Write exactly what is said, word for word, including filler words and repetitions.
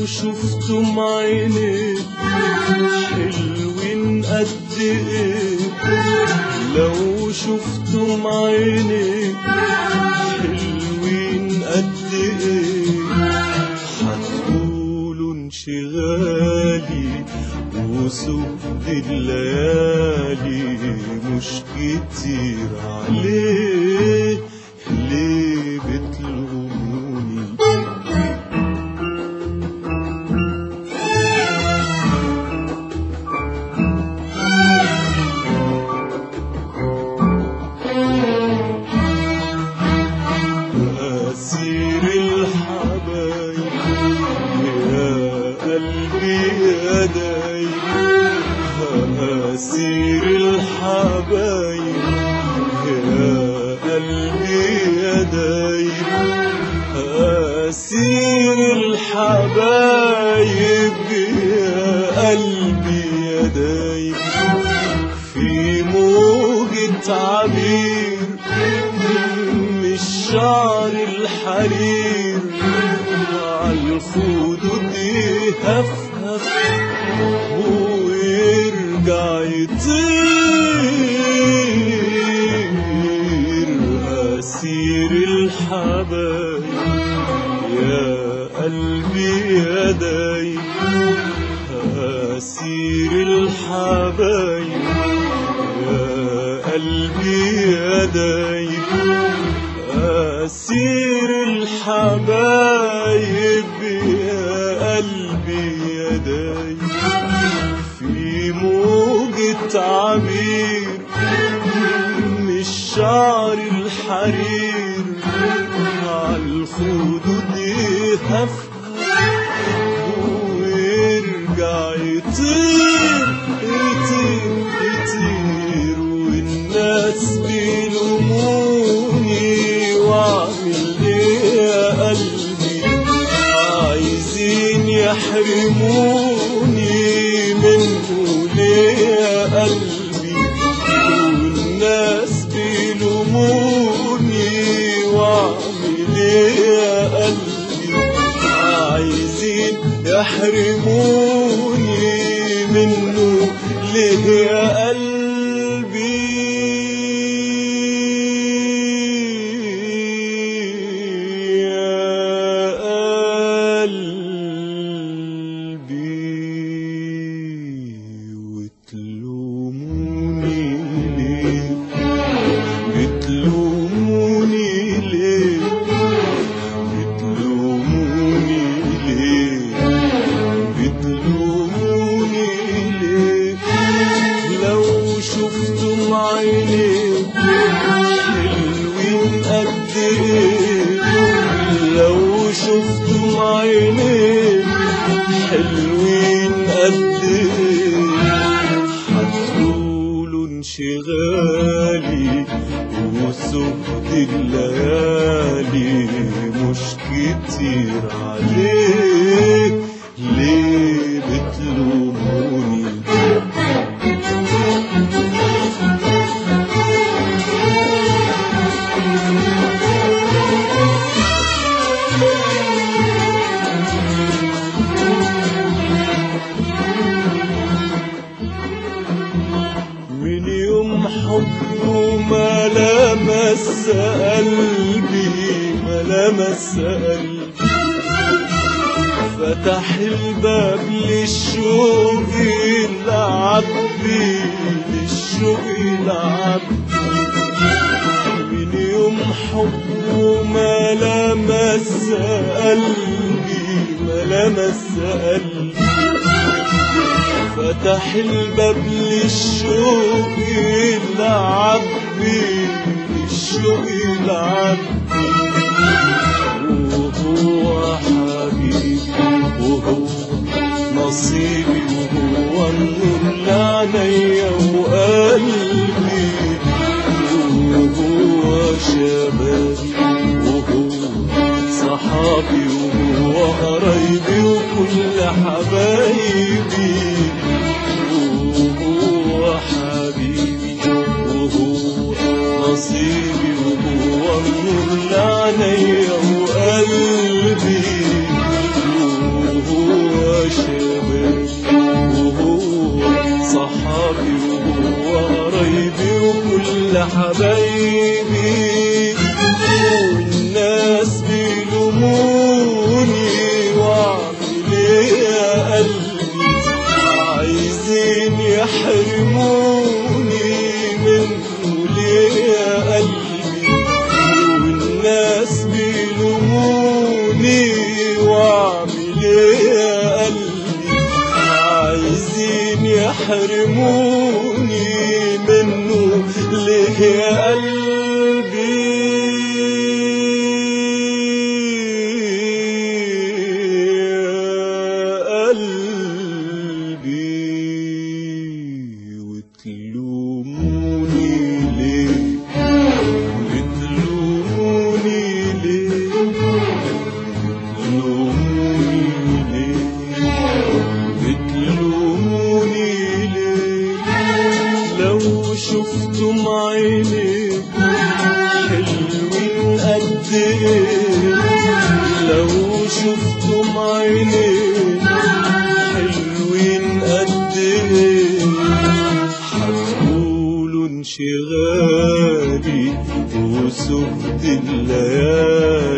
شفتم عينيك حلوين قد ايه، لو شفتم عينيك حلوين قد ايه، هتقولوا انشغالي وسود الليالي مش كتير عليه، ليه بتلوموني؟ أسير الحبايب يا قلبي يا دايب، أسير الحبايب يا قلبي يا دايب، أسير الحبايب يا قلبي يا دايب، في موجة عبير من الشعر الحرير، عالخدود يهفهف ويرجع يطير، أسير الحبايب يا قلبي يا دايب، أسير الحبايب يا قلبي يا دايب، أسير الحبايب يا قلبي يا دايب، في موجة عبير من الشعر الحرير، عالخدود يهفهف ويرجع يطير يطير يطير، والناس بيلوموني واعمل ايه يا قلبي، عايزين يحرموني منه ليه يا قلبي، والناس بيلوموني واعمل ايه يا قلبي، عايزين يحرموني منه ليه يا قلبي، يا قلبي، وتلوموني ليه، بتلوموني ليه، بتلوموني ليه، بتلوموني ليه، لو شفتم عينيك حلوين قد ايه، لو شفتم عينيك حلوين قد ايه، هتقولوا انشغالي وسود الليالي مش كتير عليه، ليه بتلوموني؟ من يوم حبه ما لمس قلبي، ما لمس قلبي، فتح الباب للشوق العبي، للشوق العبي، من يوم حبه ما لمس قلبي، ما لمس قلبي، فتح الباب للشوق العبي، للشوق العبي، وهو حبيبي وهو نصيبي وهو النور لعينيا وقلبي، وهو شبابي وهو صحابي وهو قرايبي وكل حبايبي، وهو حبيبي وهو نصيبي وهو النور لعينيا وقلبي، وهو حبايبي والناس بيلوموني واعمل ايه يا قلبي عايزين يحرموني منه ليه يا قلبي والناس بيلوموني واعمل ايه يا قلبي عايزين يحرموني منه ليه يا قلبي يا قلبي وتلوموني ليه بتلوموني ليه بتلوموني ليه بتلوموني ليه لو شفتم عيني حلوين قد ايه لو شفتم عيني حلوين قد ايه هتقولوا انشغالي وسبت الليالي